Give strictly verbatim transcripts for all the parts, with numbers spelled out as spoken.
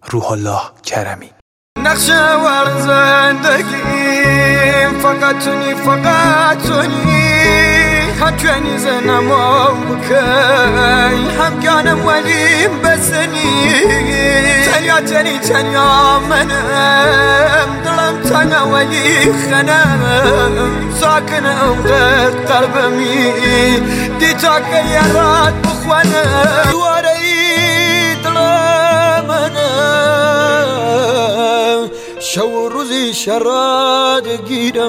روح الله کرمی. نقشه ور زندگیم فقط تونی فقط تونی هم کنی زنم و بکی هم گانم ولیم بزنی تنیا تنی تنیا منم دلم تنها ولی خنم ساکن اوقات قلبمی دیتا که یارات بخوانم دواره ای دلم منم شو روزی شراد گیرم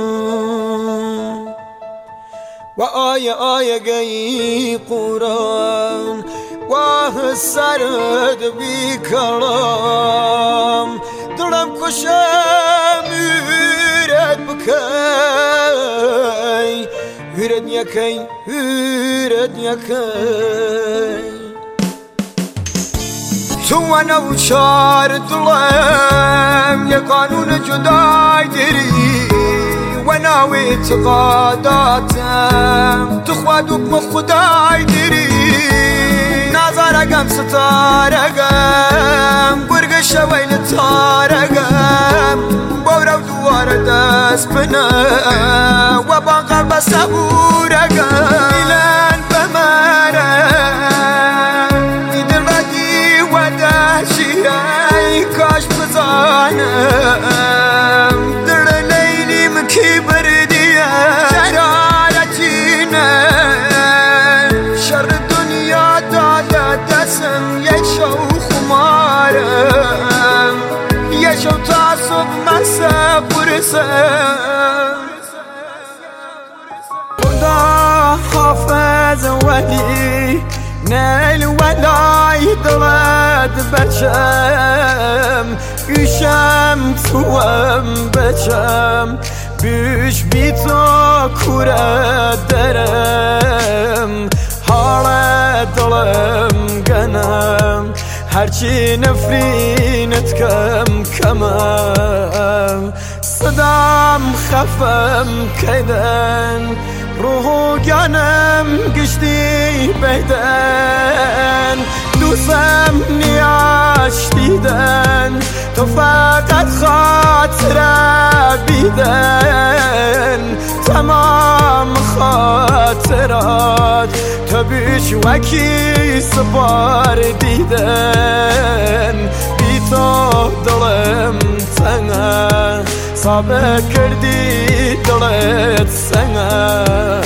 و آیه آیه گی قرآن و سرد بی کلام دلم کشم هیرت بکی هیرت یکی هیرت یکی تو و نو چار دلم یه قانون جدای داری و نو اعتقاداتم تو خود حکم خدای داری نظرگم ستارگم برگ شویل تارگم بورو دوار دست بنا و با قلب صبورگم ایلن بمرم ایدن ردی و دهشی ای کاش بزانم در لیلیم کی بردیم شرارتینه شر دنیا داده دستم یک شو خمارم یک شو تا صبح مسا برسم خدا حافظ ولی نیل ولای دلت بچم ایشم توام بچم بیش بی تو کوره درم حال دلم گنم هرچی نفرینت کم کمم صدام خفم کدن روح جانم گشتی بدن دوستم نیاش دیدن تو فقط خاطره بیدن تمام خاطرات تو بیش وکی سپار دیدن بی تو دلم تنگه صابه کردی دلت سنگه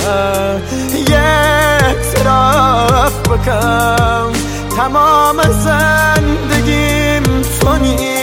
یک طرف بکم تمام زندگیم تونی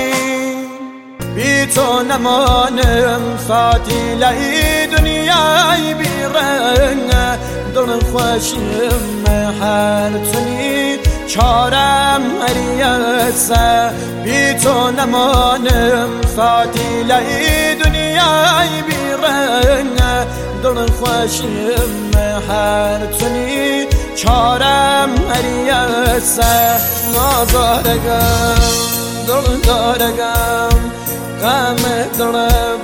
بی تو نمانم فاتیله دنیای بیرنگ دل خوشیم هر تونی چارم هریسه بی تو نمانم فاتیله دنیای بیرنگ دل خوشیم هر تونی چارم هریسه نازارگم دل دارگم غم دل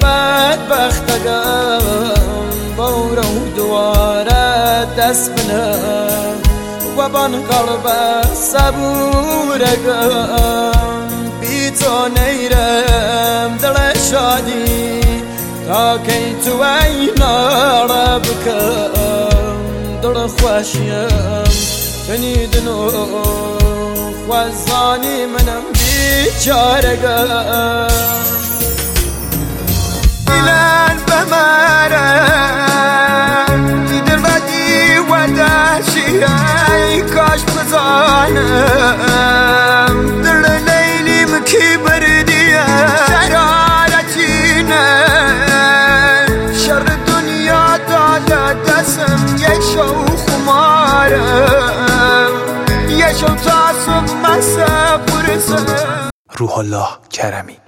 بدبختگم بورو دواره دست بنم و بان قلب صبورگم بی تو نیرم دل شادی تا کی تو اینا را بکم دل خوشیم تنیدنو خوزانی منم بیچارگم ایلن بمرم دیدر بدی و دهشی ای کاش بزانم در لیلیم کی بردیم شرارتینه شر دنیا داده دستم یک شو خمارم یک شو تا صبح مسا برسم روح الله کرمی.